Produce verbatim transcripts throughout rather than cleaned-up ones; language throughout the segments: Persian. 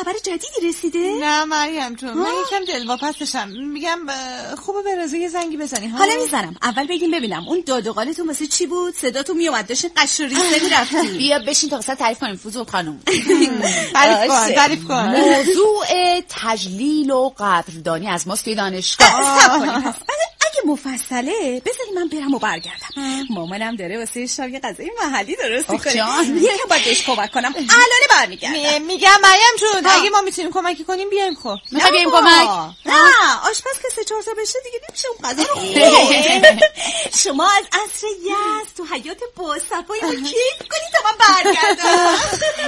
خبر جدیدی رسیده؟ نه مریم جون، من یکم دلواپسشم. میگم خوبه به رضا یه زنگی بزنی ها. حالا میزنم. اول بگیم ببینم اون داد و قالتون واسه چی بود؟ صداتون میومد داشتین قش و ریزه میرفتین. بیا بشین تا قصه تعریف کنیم فوزول خانم. تعریف کن تعریف کن. موضوع تجلیل و قدردانی از ماست توی دانشگاه. اگه مفصله بذاری من برم و برگردم. مامانم داره واسه شب یه غذای محلی درست میکنه. یکم باید بهش کمک کنم. الان برمیگردم. میگم مریم جون اگه ما میتونیم کمکی کنیم بیایم. خب میخوای بیایم کمک؟ نه آشپز که سه چهار تا بشه دیگه نمیشه اون غذا رو. شما از عصر یزد تو حیات باصفای ما کیف کنید تا من برگردم.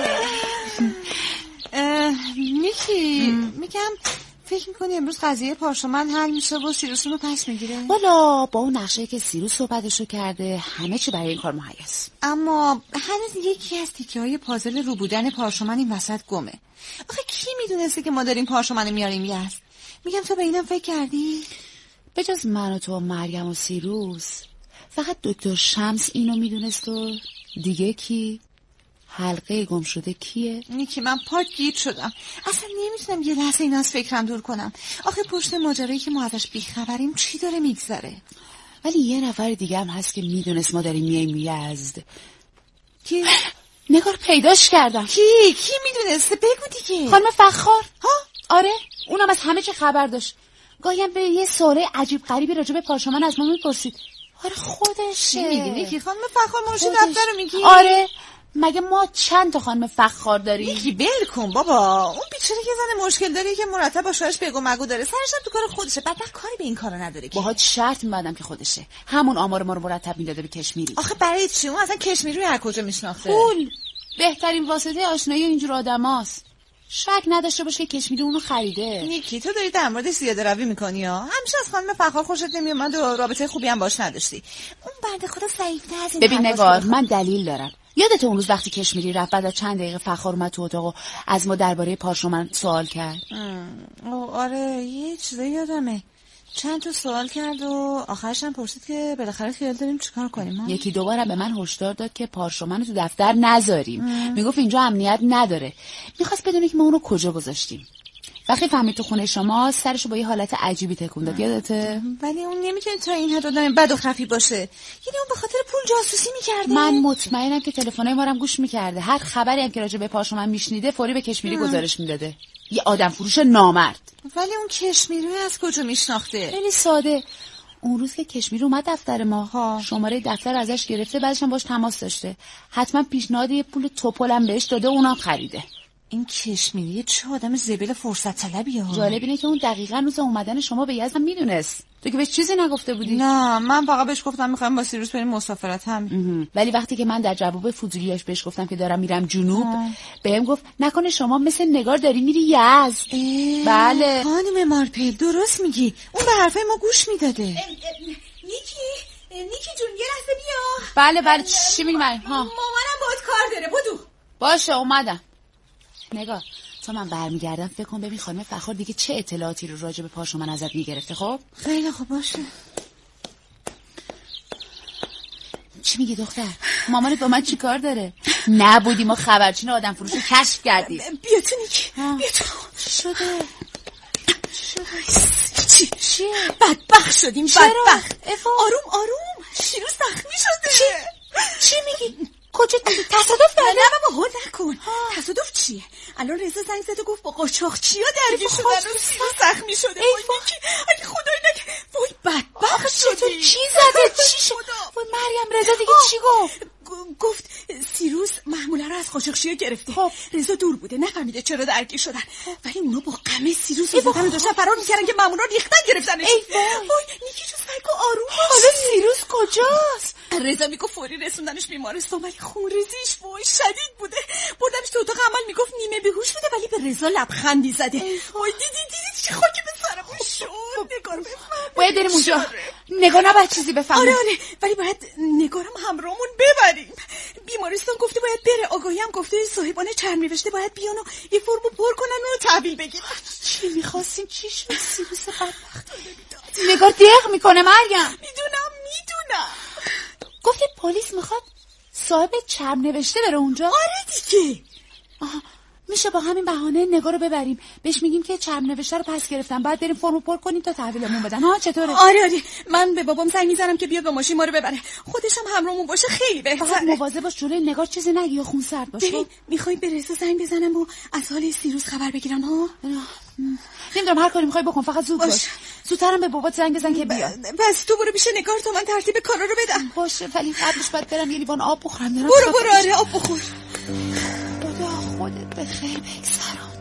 نیکی میگم فکر میکنی امروز قضیه پارشمان حل میشه و سیروس رو پس میگیره؟ والا با اون نقشه که سیروس صحبتشو کرده همه چی برای این کار مهیاست. اما هنوز یکی از تیکه های پازل رو بودن پارشمان این وسط گمه. آخه کی میدونسته که ما داریم پارشمان میاریم یزد؟ میگم تو به اینم فکر کردی؟ به جز من و تو و مریم و سیروس فقط دکتر شمس اینو میدونست و دیگه کی؟ حلقه گم شده کیه؟ نیکی من پاک گیر شدم. اصلا نمیتونم یه لحظه این از فکرم دور کنم. آخه پشت ماجرایی که ما ازش بیخبریم چی داره میگذره؟ ولی یه نفر دیگه هم هست که میدونست ما داریم میایم یزد. کی؟ نگار پیداش کردم. کی؟ کی میدونسته؟ بگو دیگه. خانم فخار. ها؟ آره اونم از همه چی خبر داشت. گاهی هم به یه سوال عجیب غریبی راجع به پارشمان از ما میپرسید. آره خودشه. چی میگی نیکی؟ خانم فخار مرشد دفتر رو میگی؟ آره مگه ما چند تا خانم فخار داریم؟ یکی بل کن بابا. اون بیچاره که زن مشکل داره که مرتب با شوهرش بگو مگو داره. سرش هم تو کار خودشه. بعد کاری به این کارا نداره که. باهات شرط می‌بندم که خودشه. همون آمار ما رو مرتب میداده به کشمیری. آخه برای چی؟ اون اصلا کشمیری رو از کجا میشناخته؟ پول بهترین واسطه آشنایی اینجور آدماست. شک نداشته باش که کشمیری اونو خریده. نیکی تو داری در موردش زیاده روی میکنی ها. همیشه از خانم فخار خوشت نمیومد و رابطه خوبی هم باش نداشتی. اون بنده خدا ضعیف‌تر از این. ببین نگار من دلیل دارم. یادت اون روز وقتی کشمیری رفت بعد از چند دقیقه فخار اومد تو اتاق و از ما درباره پارشمان سوال کرد؟ او آره یه چیزایی یادمه. چند تا سوال کرد و آخرش هم پرسید که بالاخره خیال داریم چیکار کنیم. ها؟ یکی دوباره به من هشدار داد که پارشمان تو دفتر نذاریم. میگفت اینجا امنیت نداره. میخواست بدونه که ما اونو کجا گذاشتیم. وقتی فهمید تو خونه شما سرشو با یه حالت عجیبی تکون داد. یادته؟ ولی اون نمیتونه تا این حد آدم بد و خفی باشه. یعنی اون به خاطر پول جاسوسی میکرده. من مطمئنم که تلفنای ما رو هم گوش میکرده. هر خبری هم که راجع به پارشمان میشنیده فوری به کشمیری گزارش میداده. یه آدم فروش نامرد. ولی اون کشمیری از کجا میشناخته؟ خیلی ساده. اون روز که کشمیری اومد دفتر ما ها شماره دفتر ازش گرفته بعدش هم باش تماس داشته. حتما پیشنهاد یه پول توپلم بهش داده اونم خریده. این کشمیری چه آدم زبل فرصت طلبیه ها. جالب اینه که اون دقیقاً روز اومدن شما به یزد میدونست. تو که بهش چیزی نگفته بودی؟ نه من فقط بهش گفتم میخوایم با سیروس بریم مسافرت هم. ولی وقتی که من در جواب فضولیاش بهش گفتم که دارم میرم جنوب بهم گفت نکنه شما مثل نگار داری میری یزد. بله خانم مارپل درست میگی. اون به حرفای ما گوش میداده. نیکی نیکی جون یه لحظه بیا. بله بله چی میگی مریم؟ ها مامانم باهات کار داره بدو. باشه اومدم. نگار تو من برمیگردم فکر کن ببین خانم فخار دیگه چه اطلاعاتی رو راجع به پارشمان ازت میگرفته. خب خیلی خوب باشه. چی میگی دختر؟ مامانت با من چی کار داره؟ نبودی ما خبرچین آدم فروش رو کشف کردیم. بیا تو نیکی بیا تو. چی شده؟ شده چی؟ چیه؟ بدبخت شدیم. بدبخت. آروم آروم. شیروز زخمی شده. چی؟ چی میگی؟ کجا تصادف کرده؟ نه بابا هول نکن. تصادف چیه؟ الان رضا زنگ زد و گفت با قاچاقچیا درگیر شدن و سیروز زخمی شده. وای نیکی اگه خدای نگه. وای بدبخت شدی. چی زده؟ چی شد؟ وای مریم رضا دیگه چی گفت؟ گفت سیروس محموله رو از قاچاقچیا گرفته. خب رضا دور بوده نفهمیده چرا درگیر شدن. ولی اونا با غم سیروس رو زدن و داشتن فرار میکردن که محموله رو ریختن گرفتنش. وای نیکی جون سگ آروم باش. حالا سیروس کجاست؟ رضا میگه فوری رسوندنش بیمارستان ولی خونریزیش وای شدید بوده. بردمش تو اتاق عمل میگفت نیمه بیهوش بوده ولی به رضا لبخندی زده. وای دیدی دیدی چه خاکی به سرمون شد. نگار بفهم باید بریم اونجا. نگار نباید چیزی بفهمه. آره آره ولی باید نگارم همراهمون ببریم. بیمارستان گفته باید بره. آگاهی هم گفته صاحبان چرم نوشته باید بیان و یه فرمو پر کنن و تحویل بگیرن. چی میخواستیم چی شد؟ سیروس بدبخت نگار دق میکنه مریم. میدونم میدونم. گفتی پلیس میخواد صاحب چرم نوشته بره اونجا؟ آره دیگه. آها میشه با همین بهانه نگار رو ببریم، بهش میگیم که چرم نوشته رو پس گرفتم، بعد بریم فرمو پر کنیم تا تحویلمون بدن. ها چطوره؟ آره آره، من به بابام زنگ میزنم که بیاد با ماشین ما رو ببره، خودش هم همراهمون باشه، خیلی بهتره. مواظب باش جلوی نگار چیزی نگی یا خون سرد باشه. ببین میخوای به رضا زنگ بزنم و از حال سیروس خبر بگیرم ها؟ نمیدونم، هر کاری میخوای بکن، فقط زود باش, باش. زودترم به بابات زنگ بزن که بیاد. بس تو برو پیش نگار تا من ترتیب کارا رو بدم. باشه، ولی قبلش باید برم یه لیوان آب بخورم. برو برو آره آب بخور. خدا خودت بخیر میگذران.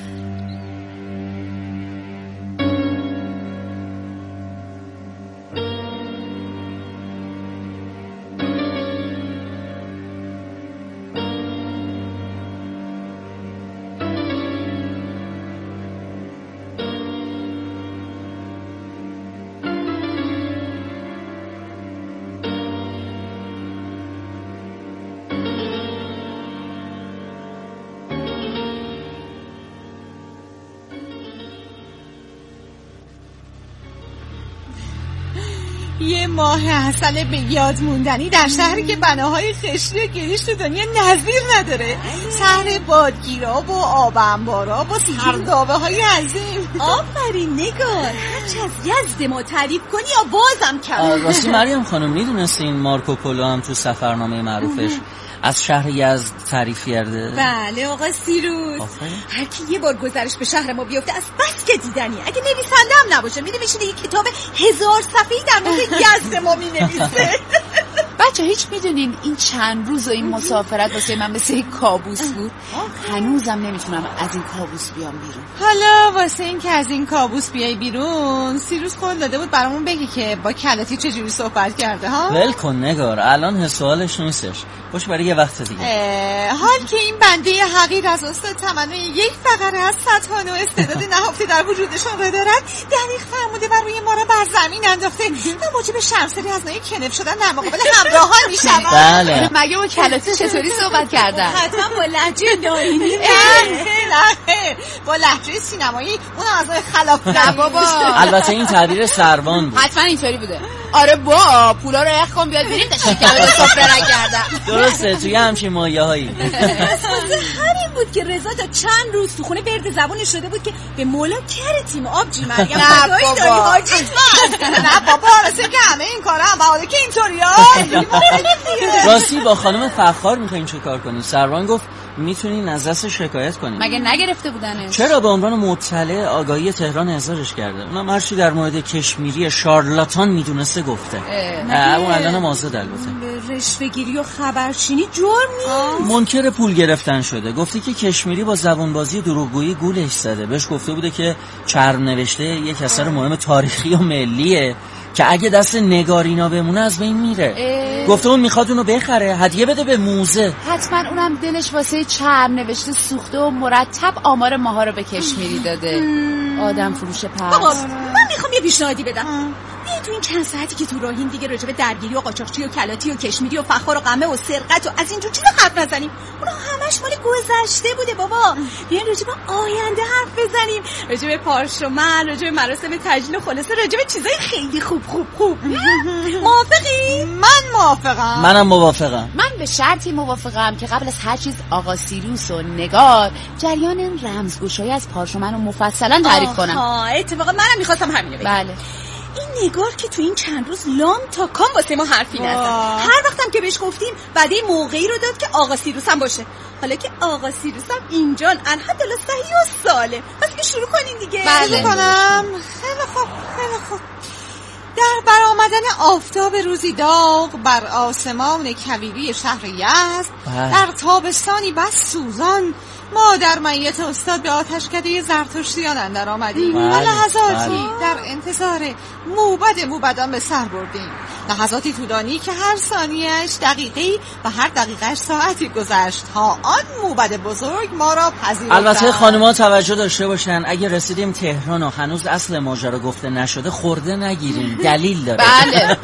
یه ماه حسن به یاد موندنی در شهری که بناهای خشتی و گریش تو دنیا نظیر نداره. شهر بادگیراب و آب انباراب و سردابه های عظیم. آفرین نگار، هرچی از یزد ما تعریف کنی یا بازم کم. راستی مریم خانم میدونستی این مارکو پولو هم تو سفرنامه معروفش از شهر یزد تعریف کرده؟ بله آقا سیروس، هر کی یه بار گذرش به شهر ما بیفته از بس که دیدنی. اگه نویسنده هم نباشه میره میشینه یه کتاب هزار صفحه‌ای در مورد یزد ما مینویسه. بچه هیچ میدونین این چند روز و این مسافرت واسه من مثل یک کابوس بود. هنوزم نمیتونم از این کابوس بیام بیرون. حالا واسه این که از این کابوس بیای بیرون، سیروس قول داده بود برامون بگی که با کلاتی چجوری صحبت کرده ها؟ ول کن نگار، الان حسوالش نیستش، باشه برای یه وقت دیگه. حال که این بنده حقیر از استاد تمنای یک فقره از فتحان و استعداد نهفته در وجودشان را دارد، دقیق فرموده و روی ما را بر زمین انداخته و موجب شرمساری از نوع کنف شدن در مقابل همراهان می شود. بله. مگه با کلاتی چطوری صحبت کردن؟ حتما با لهجه داینی. نه با لهجه سینمایی، اون از نوع خلاف. نه بابا، البته این تعبیر سروان بود. حتما اینطوری بوده. آره با پولا رو اخ کن بیاد بریم تا شکر سفره نکردم. درسته، توی همچین مایه هایی. همین بود که رضا تا چند روز تو خونه برد زبونش شده بود که به مولا کرتیم آبجی مریم. نه بابا نه بابا، راسته که همه این کارا هم بهاده که اینطوری ها. راستی با خانم فخار میخواییم چه کار کنیم؟ سروان گفت میتونین از دست شکایت کنیم. مگه نگرفته بودنش؟ چرا؟ به عنوان مطلع آگاهی تهران احضارش کرده. اونم هرچی در مورد کشمیری شارلاتان میدونسته گفته. اون الان آزاد البته. رشوه‌گیری و خبرچینی جرم نیست. منکر پول گرفتن شده. گفته که کشمیری با زبانبازی دروغگویی گولش زده. بهش گفته بوده که چرم نوشته یک اثر مهم تاریخی و ملیه که اگه دست نگارینا بمونه از بین میره. اه. گفته اون میخواد اونو بخره، هدیه بده به موزه. حتما اونم دلش واسه چرم نوشته سوخته و مرتب آمار ماها رو به کشمیری داده. آدم فروش پس. بابا من میخوام یه پیشنهادی بدم. بیا تو این چند ساعتی که تو راهیم دیگه راجع به درگیری و قاچاقچی و کلاتی و کشمیری و فخار و قمه و سرقت و از اینجور چیزا حرف نزنیم. اونا همش مال گذشته بوده بابا. بیاین راجع به آینده حرف بزنیم، راجع به پارشومن، راجع به مراسم تجلیل و خلاصه راجع به چیزای خیلی خوب خوب خوب. موافقی؟ من موافقم. منم موافقم. من به شرطی موافقم که قبل از هر چیز آقا سیروس و نگار جریان این رمزگشایی از پارشومن رو مفصلا تعریف کنم. آها اتفاقا منم می‌خواستم همینو بگم. بله. این نگار که تو این چند روز لام تا کام واسه ما حرفی نزد. هر وقتم که بهش گفتیم بعد این موقعی رو داد که آقا سیروس هم باشه. حالا که آقا سیروس هم اینجان الحمدلله صحیح و سالم. بس که شروع کنین دیگه. بله کنم. خیلی خوب خیلی خوب. در برآمدن آفتاب روزی داغ بر آسمان کویری شهر یزد، در تابستانی بس سوزان، ما در میت استاد به آتشکده زرتشتیان اندر آمدیم و لحظاتی در انتظار موبد موبدان به سر بردیم. لحظاتی طولانی که هر ثانیه‌اش دقیقه‌ای و هر دقیقه‌اش ساعتی گذشت تا آن موبد بزرگ ما را پذیرفت. البته خانم‌ها توجه داشته باشن اگه رسیدیم تهران و هنوز اصل ماجرا گفته نشده خورده نگیریم، دلیل داره. بله.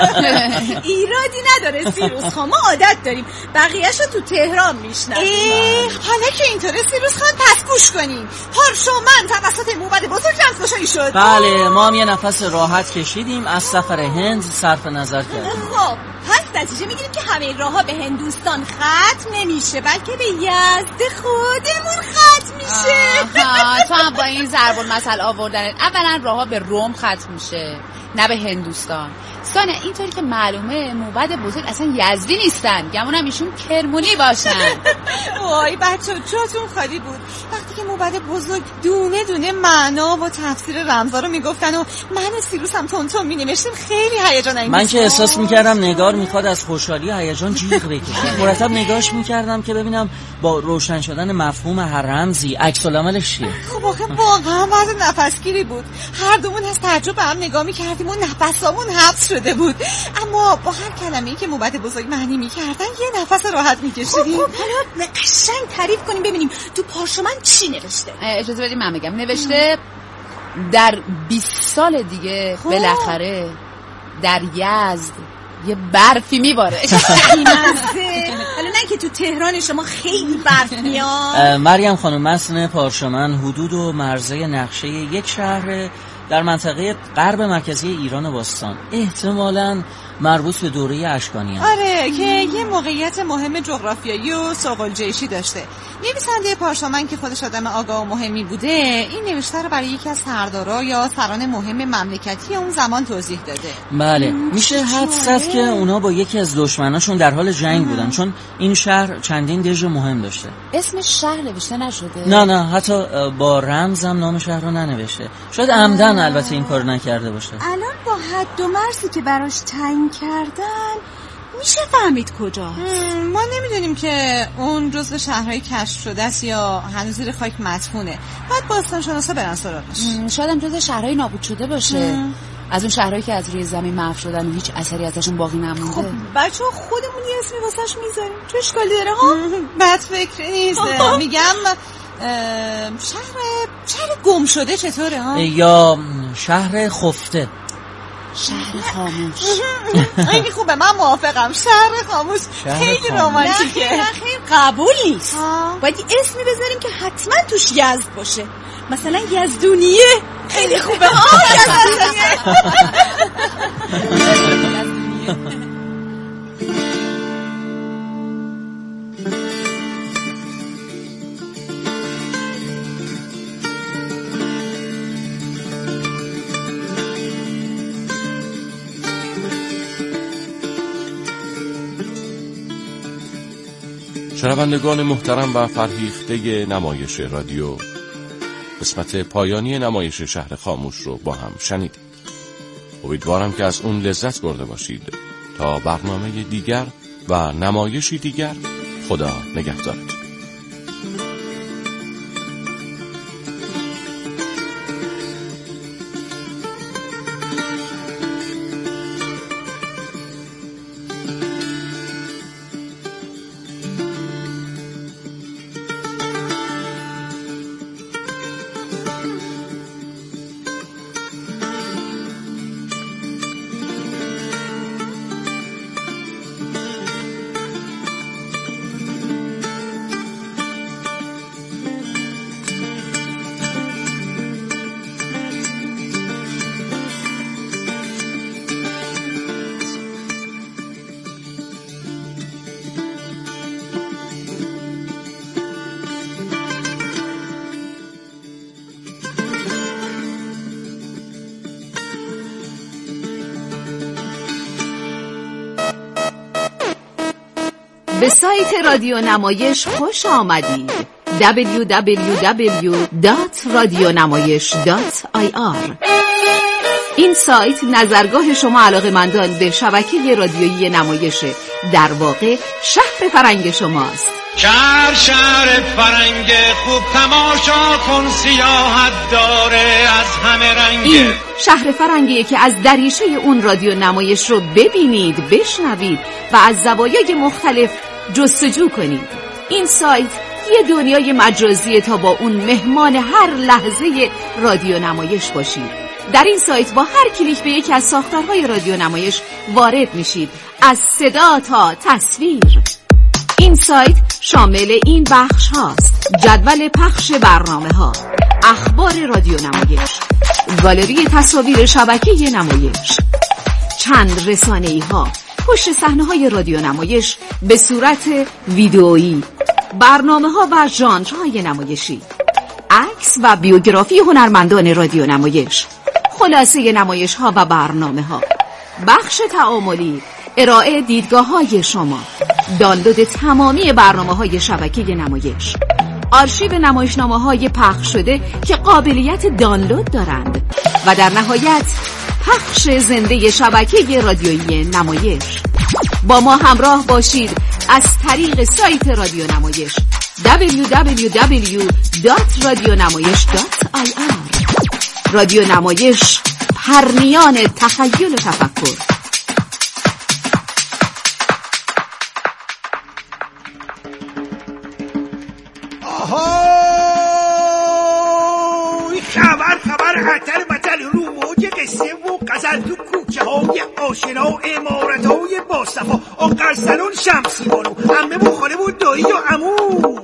ایرادی نداره سیروس خان، ما عادت داریم بقیه‌شو تو تهران میشنویم. حالا که اینطوره سیروس خان پس گوش کنیم. پارشومن توسط موبد بزرگ رمزگشایی شد. بله ما هم یه نفس راحت کشیدیم، از سفر هند صرف نظر کردیم. خب پس نتیجه میگیریم که همه راه‌ها به هندوستان ختم نمیشه بلکه به یزد خودمون ختم میشه. میشه. تو هم با این ضرب المثل آوردن اولا راهها به روم ختم میشه نه به هندوستان. ثانیا اینطوری که معلومه موبد بزرگ اصلا یزدی نیستن، گمونم ایشون کرمونی باشن. وای بچه جاتون خالی بود وقتی که موبد بزرگ دونه دونه معنا و تفسیر رمزا رو میگفتن و من سیروس هم تون تون مینوشتیم. خیلی هیجان انگیز. من که احساس میکردم نگار میخواد از خوشحالی و هیجان جیغ بکشه. مرتب نگاهش میکردم که ببینم با روشن شدن مفهوم هر رمزی عکس العملش چیه. خب آخه واقعا وضع نفسگیری بود. هر دومون از تعجب به هم نگاه میکردیم و نفسامون حبس شده بود، اما با هر کلمه‌ای که موبد بزرگ معنی میکردن یه نفس راحت میکشیدیم. خب حالا قشنگ تعریف کنیم ببینیم تو پارچه‌من چی نوشته. اجازه بدید من بگم. نوشته در بیست سال دیگه بالاخره در یزد یه برفی میباره. حالا نه که تو تهران شما خیلی برف میاد. مریم خانم متن پارچه‌من حدود و مرزه نقشه یک شهر در منطقه غرب مرکزی ایران باستان، احتمالاً مربوط به دوره اشکانیان. آره که یه موقعیت مهم جغرافیایی و سوق‌الجیشی داشته. نویسنده پارچه‌من که خودش آدم آگاه و مهمی بوده این نوشته رو برای یکی از سردارا یا سران مهم مملکتی اون زمان توضیح داده. بله میشه حدس زد که اونا با یکی از دشمناشون در حال جنگ بودن، چون این شهر چندین دژ مهم داشته. اسم شهر نوشته نشده؟ نه نه حتی با رمزم نام شهر رو ننوشته. شاید عمدن البته این کار نکرده باشه. الان با حد و مرزی که براش تعیین کردن میشه فهمید کجا؟ ما نمیدونیم که اون جزو شهرهای کشف شده است یا هنوز زیر خاک مدفونه. بعد باستانشناسا برن سراغش. شاید هم جزو شهرهای نابود شده باشه. ام. از اون شهرهایی که از روی زمین محو شدن و هیچ اثری ازشون باقی نمونده. خب بچه‌ها خودمون یه اسمی واسش میذاریم. چه اشکالی داره ها؟ بد فکر نیست. میگم شهر شهر گم شده چطوره ها؟ یا شهر خفته. شهر خاموش. خیلی خوبه، من موافقم. شهر خاموش خیلی رمانتیکه. نه خیلی قبول نیست. باید اسمی بذاریم که حتما توش یزد باشه. مثلا یزدونیه. خیلی خوبه ها. یزدونیه. شنوندگان محترم و فرهیخته نمایش رادیو، قسمت پایانی نمایش شهر خاموش رو با هم شنیدید. امیدوارم که از اون لذت برده باشید. تا برنامه دیگر و نمایشی دیگر، خدا نگهدارتون. به سایت رادیو نمایش خوش آمدید. دبلیو دبلیو دبلیو دات رادیونمایش دات آی آر. این سایت نظرگاه شما علاقه‌مندان به شبکه رادیویی نمایشه. در واقع شهر فرنگ شماست. شهر شهر فرنگ خوب تماشا کن، سیاحت داره از همه رنگ. این شهر فرنگیه که از دریچه اون رادیو نمایش رو ببینید، بشنوید و از زوایای مختلف جستجو کنید. این سایت یه دنیای مجازیه تا با اون مهمان هر لحظه رادیو نمایش باشید. در این سایت با هر کلیک به یکی از ساختارهای رادیو نمایش وارد میشید، از صدا تا تصویر. این سایت شامل این بخش هاست: جدول پخش برنامه ها، اخبار رادیو نمایش، گالری تصاویر شبکه نمایش، چند رسانه‌ای ها، پشت صحنه های رادیو نمایش به صورت ویدئویی، برنامه ها و ژانرهای نمایشی، عکس و بیوگرافی هنرمندان رادیو نمایش، خلاصه نمایش ها و برنامه ها، بخش تعاملی، ارائه دیدگاه های شما، دانلود تمامی برنامه های شبکه نمایش، آرشیو نمایشنامه های پخش شده که قابلیت دانلود دارند و در نهایت پخش زنده شبکه رادیویی نمایش. با ما همراه باشید از طریق سایت رادیو نمایش دبلیو دبلیو دبلیو دات رادیونمایش دات آی آر. رادیو نمایش، پرنیان تخیل و تفکر. آهای خبر خبر خطر بطل رو موج قصه و غزل تو کوچه های آشنا، امارت های باصفا، آقر سلون شمسی بانو، عمه و خاله و دایی و عمو.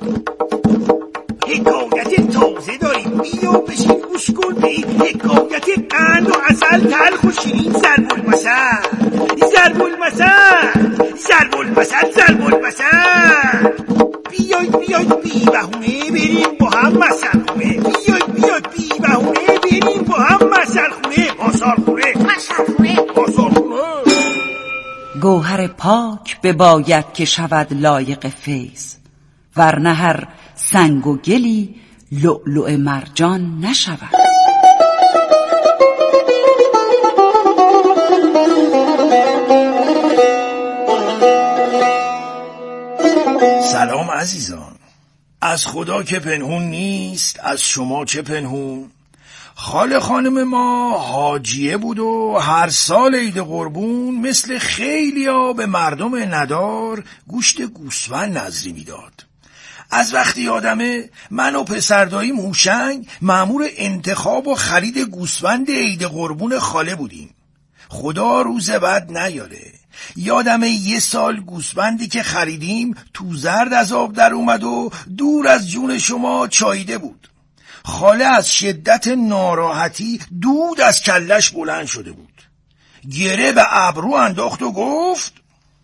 حکایت تازه داریم، بیا بشین گوش کن به این حکایت قند و عسل، تلخ و شیرین، ضرب المثل ضرب المثل ضرب المثل ضرب المثل. بیاید بیاید بی بهونه بریم با هم مثل خونه، بیاید بیاید بی بهونه بریم با هم مثل خونه، آثار خونه مثل خونه آثار خونه. گوهر پاک بباید که شود لایق فیض، ورنه هر سنگ و گلی لؤلؤ مرجان نشود. سلام عزیزان، از خدا که پنهون نیست، از شما چه پنهون. خاله خانم ما حاجیه بود و هر سال عید قربون مثل خیلیا به مردم ندار گوشت گوسفند نذری میداد. از وقتی یادمه من و پسرداییم هوشنگ مأمور انتخاب و خرید گوسفند عید قربون خاله بودیم. خدا روز بد نیاره، یادمه یه سال گوسفندی که خریدیم تو زرد از آب در اومد و دور از جون شما چاییده بود. خاله از شدت ناراحتی دود از کلش بلند شده بود، گره به ابرو انداخت و گفت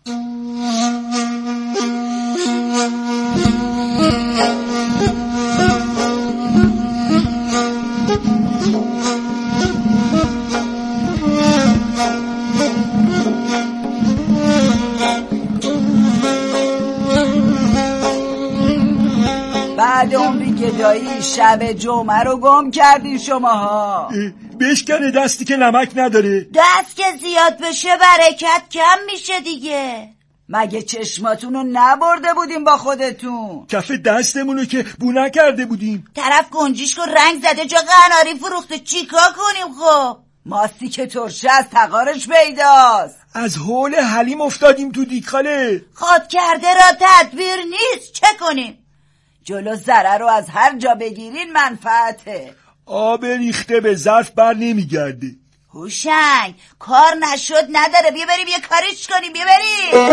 بعد عمری گدایی شب جمعه رو گم کردین شماها. بشکنه دستی که نمک نداره. دست که زیاد بشه برکت کم میشه دیگه. مگه چشماتون رو نبرده بودیم با خودتون؟ کف دستمونو که بو نکرده بودیم. طرف گنجیشکو رنگ زده جا قناری فروخته، چیکار کنیم خب؟ ماستی که ترشه از تقارش پیداست. از حول حلیم افتادیم تو دیگخاله. خود کرده را تدبیر نیست، چه کنیم؟ جلو ضرر رو از هر جا بگیرین منفعته. آب ریخته به ظرف بر نمیگرده. هوشنگ کار نشد نداره، بیا بریم یه کاریش کنیم، بیا بریم.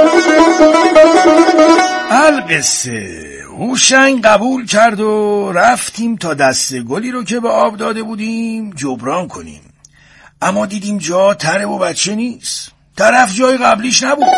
القصه هوشنگ قبول کرد و رفتیم تا دسته گلی رو که به آب داده بودیم جبران کنیم. اما دیدیم جا تره و بچه نیست، طرف جای قبلیش نبود.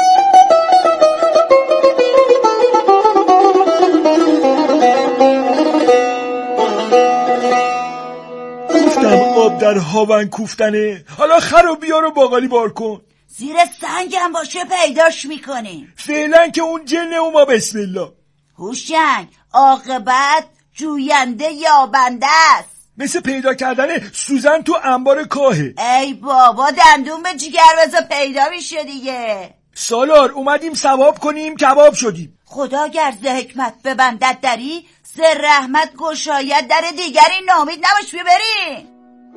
آب در هاون کوفتنه، حالا خر و بیار و باقالی بار کن. زیر سنگ هم باشه پیداش میکنیم. فعلا که اون جنه و ما بسم الله. هوشنگ عاقبت جوینده یابنده است، مثل پیدا کردن سوزن تو انبار کاهه. ای بابا دندون به جگر بزا پیدا میشه دیگه. سالار اومدیم ثواب کنیم کباب شدیم. خدا گر ز حکمت ببندد دری، ز رحمت گشاید در دیگری، نامید نباش ببریم.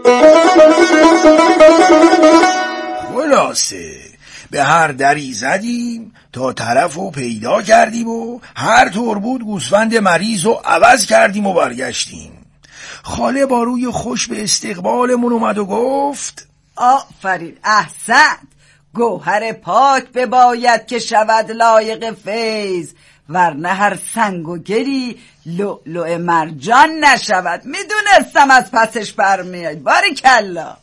خلاصه به هر دری زدیم تا طرف رو پیدا کردیم و هر طور بود گوسفند مریض رو عوض کردیم و برگشتیم. خاله با روی خوش به استقبالمون اومد و گفت آفرین، احسنت. گوهر پاک بباید که شود لایق فیض، ورنه هر سنگ و گلی لؤلؤ مرجان نشود. میدونستم از پسش برمیاد. باریکلا.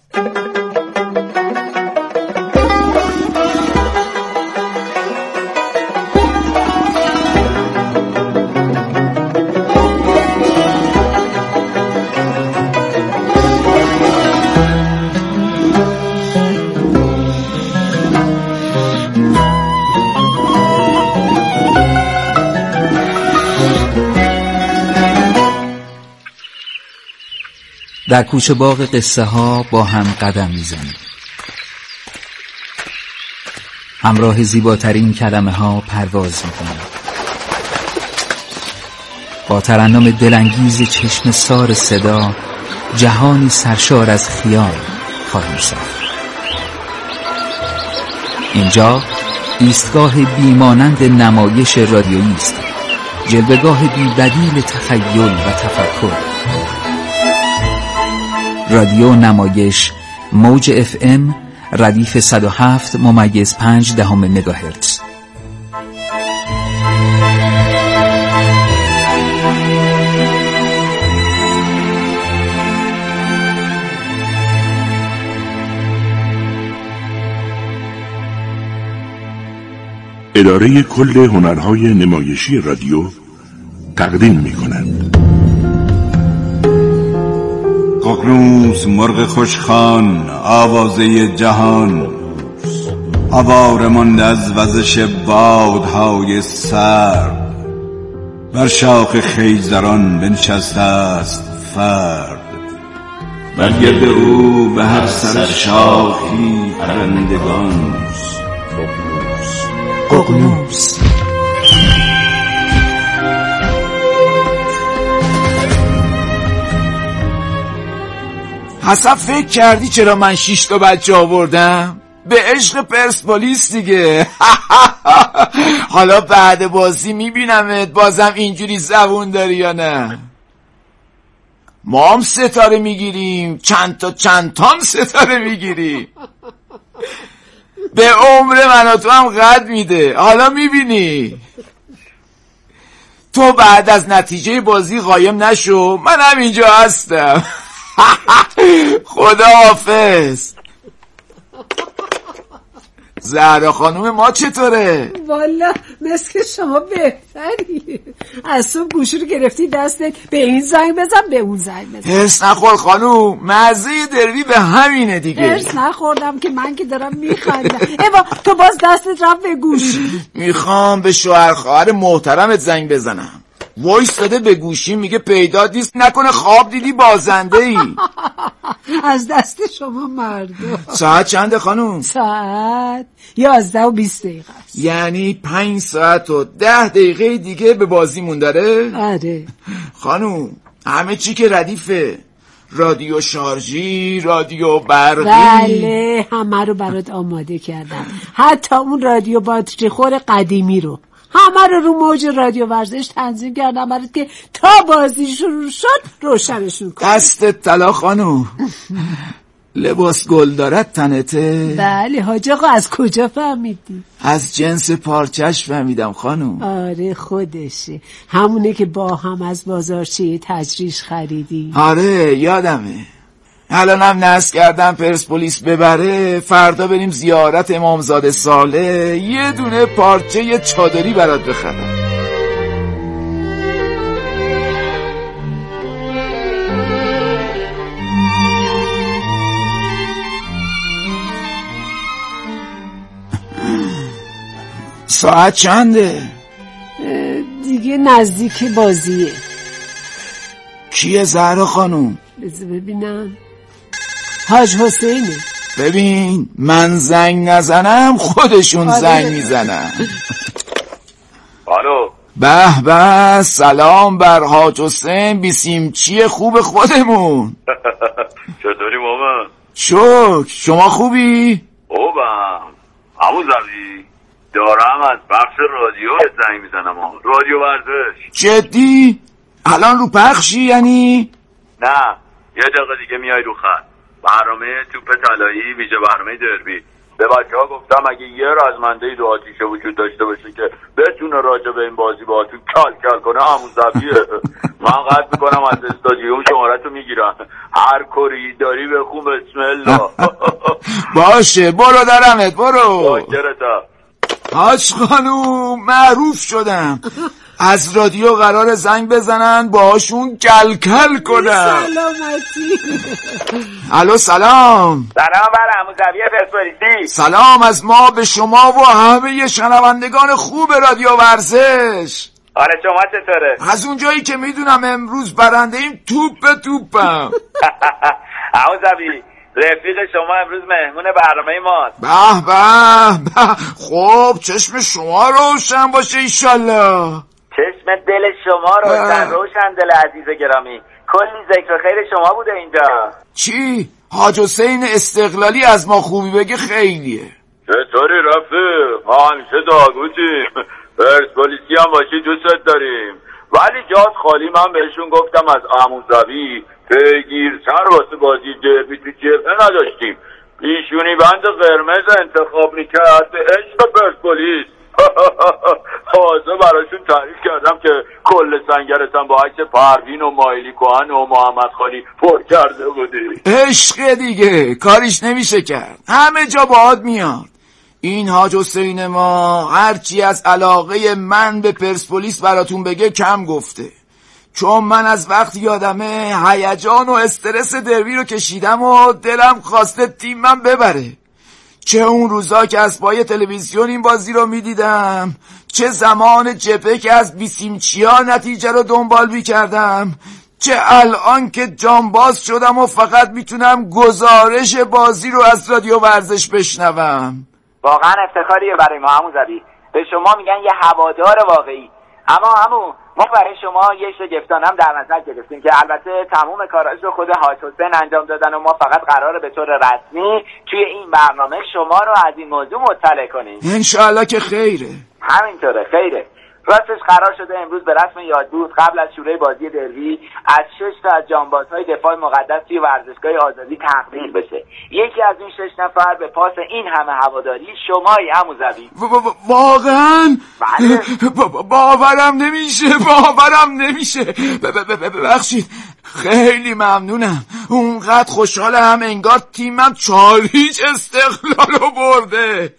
در کوچه باغ قصه ها با هم قدم میزنیم. همراه زیباترین کلمه ها پرواز میکنیم. با ترنم دلانگیز چشم سار صدا جهانی سرشار از خیال خواهیم ساخت. اینجا ایستگاه بیمانند نمایش رادیویی است، جلوه‌گاه بی‌بدیل تخیل و تفکر. رادیو نمایش موج اف ام ردیف صد و هفت ممیز پنج دهم مگاهرتز. اداره کل هنرهای نمایشی رادیو تقدیم می‌کند. ققنوس مرغ خوشخوان آوازه جهان، آواره مانده از وزش بادهای سرد، بر شاخ خیزران بنشسته است فرد، بر گرد او به هر سر شاخی پرندگان. ققنوس حسب فکر کردی چرا من شش تا بچه آوردم؟ به عشق پرسپولیس دیگه. حالا بعد بازی میبینمت بازم اینجوری زبون داری یا نه. ما هم ستاره میگیریم، چند تا چند تام ستاره میگیریم. به عمر من و تو هم قد میده. حالا میبینی. تو بعد از نتیجه بازی قایم نشو، من هم اینجا هستم. خدا حافظ. زهرا خانوم ما چطوره؟ والا مثل شما بهتری. از صبح گوشی رو گرفتی دستت، به این زنگ بزن به اون زنگ بزن. هرس نخور خانوم، مزه دربی به همینه دیگه. هرس نخوردم که من که دارم میخندم. ایوا تو باز دستت رفت به گوشی. میخوام به شوهر خواهر محترمت زنگ بزنم. وایس داده به گوشی میگه پیدا نیست، نکنه خواب دیدی بازنده ای. از دست شما مردم. ساعت چنده خانوم؟ ساعت یازده و بیست دقیقه است. یعنی پنج ساعت و ده دقیقه دیگه به بازیمون داره؟ آره خانوم همه چی که ردیفه، رادیو شارژی، رادیو برقی. بله همه رو برات آماده کردم، حتی اون رادیو باتری خور قدیمی رو همه رو رو موج رادیو ورزش تنظیم کردم برات که تا بازی شروع شد روشنشون کنم. دستت طلا خانوم. لباس گل دارد تنته؟ بله حاج آقا از کجا فهمیدی؟ از جنس پارچش فهمیدم خانوم. آره خودشه، همونه که با هم از بازارچه تجریش خریدی. آره یادمه. الانم نصب کردم پرسپولیس ببره، فردا بریم زیارت امامزاده صالح، یه دونه پارچه یه چادری برات بخرم. ساعت چنده؟ دیگه نزدیک بازیه. کیه زهرا خانوم؟ بذار ببینم. حاج حسینه. ببین من زنگ نزنم خودشون آره. زنگ میزنن. الو. به به سلام بر حاج حسین بیسیمچی خوب خودمون. چطوری مامان؟ شکر شما خوبی؟ خوبم. همون زمین دارم از بخش رادیو زنگ میزنم. رادیو ورزش. جدی؟ الان رو پخشی یعنی؟ نه یه دقیقه دیگه میای رو خط. برنامه توپ طلایی ویژه برنامه دربی. به بچه ها گفتم اگه یه رزمنده دو آتیشه وجود داشته باشه که بتونه راجع به این بازی باهاتون کل کل کنه همون زبیه. من قطع میکنم از استادیوم شمارتو میگیرم، هر کاری داری بخون بسم الله. باشه برو درمت برو. باکرتا حاج خانوم معروف شدم، از رادیو قرار زنگ بزنن باهاشون کل کل کنم. سلامتی. الو سلام. سلام بر عمو زبیه پرسپولیسی. سلام از ما به شما و همه شنوندگان خوب رادیو ورزش. آره شما چطوره؟ از اونجایی که میدونم امروز برنده ایم توپ به توپم. عوضبی رفیق شما امروز مهمون برنامه ماست. به به به. خب چشم شما روشن باشه ایشالله. چشم دل شما روشن روشن دل عزیز گرامی. کلی ذکر خیر شما بوده اینجا. چی؟ حاج حسین استقلالی از ما خوبی بگه خیلیه. چطوری رفیق؟ ما همیشه داغوتیم، پرسپولیسی هم باشی دوست داریم، ولی جات خالی. من بهشون گفتم از عموزوی پیگیرتر واسه بازی دربی تو جبهه نداشتیم. پیشونی بند قرمز انتخاب میکرد به عشق پرسپولیس. تازه براشون تعریف کردم که کل سنگرتم با عکس پروین و مایلی کوهن و محمد خالی پر کرده بودی. عشق دیگه کاریش نمیشه کرد، همه جا باهات میاد. این حاج حسین ما هرچی از علاقه من به پرسپولیس براتون بگه کم گفته، چون من از وقتی یادمه هیجان و استرس دربی رو کشیدم و دلم خواسته تیمم ببره. چه اون روزا که از پای تلویزیون این بازی رو میدیدم، چه زمان جبهه که از بیسیمچیا نتیجه رو دنبال میکردم، چه الان که جانباز شدم و فقط میتونم گزارش بازی رو از رادیو ورزش بشنوم. واقعا افتخاریه برای ما عموزوی، به شما میگن یه هوادار واقعی. اما عمو ما برای شما یه شگفتانه هم در نظر گرفتیم که البته تمام کاراش رو خود حاج حسین انجام دادن و ما فقط قراره به طور رسمی توی این برنامه شما رو از این موضوع مطلع کنیم. انشالله که خیره. همینطوره خیره. راستش قرار شده امروز به رسم یادبود قبل از شروع بازی دربی از شش تا از جانبازهای دفاع مقدس توی ورزشگاه آزادی تقدیر بشه. یکی از این شش نفر به پاس این همه هواداری شمایی عموزوی. واقعا باورم نمیشه، باورم نمیشه. ببخشید، خیلی ممنونم. اونقدر خوشحالم انگار تیمم چهار هیچ استقلالو برده.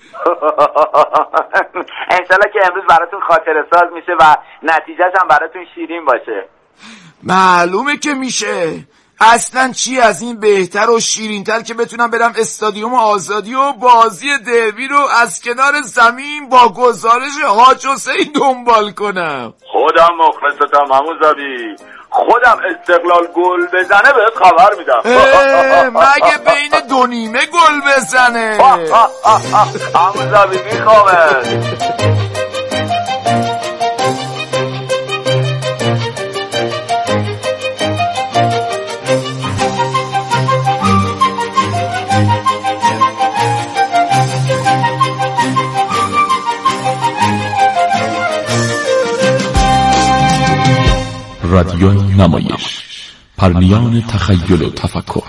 انشالله که امروز براتون خاطره ساز میشه و نتیجهش هم براتون شیرین باشه. معلومه که میشه. اصلا چی از این بهتر و شیرینتر که بتونم برم استادیوم آزادی و بازی دربی رو از کنار زمین با گزارش حاج حسین دنبال کنم. خودم مخلصتم عموزوی، خودم استقلال گل بزنه بهت خبر میدم. مگه بین دو نیمه گل بزنه؟ عموزوی میخوامه. رادیو نمایش، پرنیان تخیل و تفکر.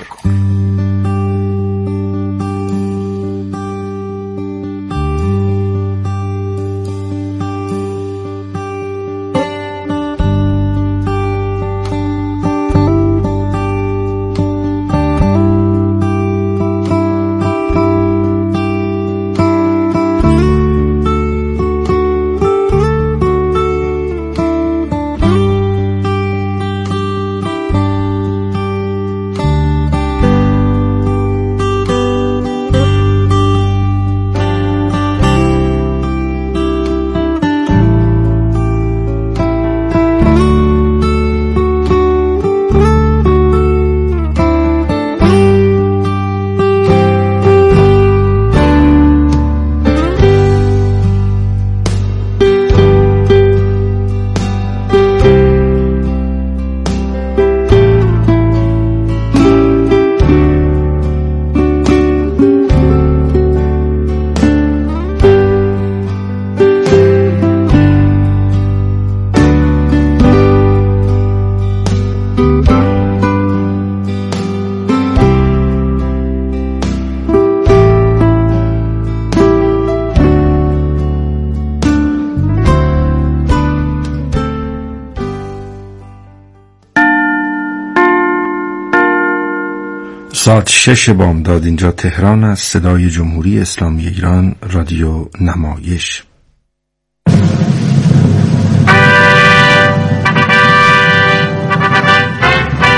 ساعت شش بامداد اینجا تهران است. صدای جمهوری اسلامی ایران، رادیو نمایش.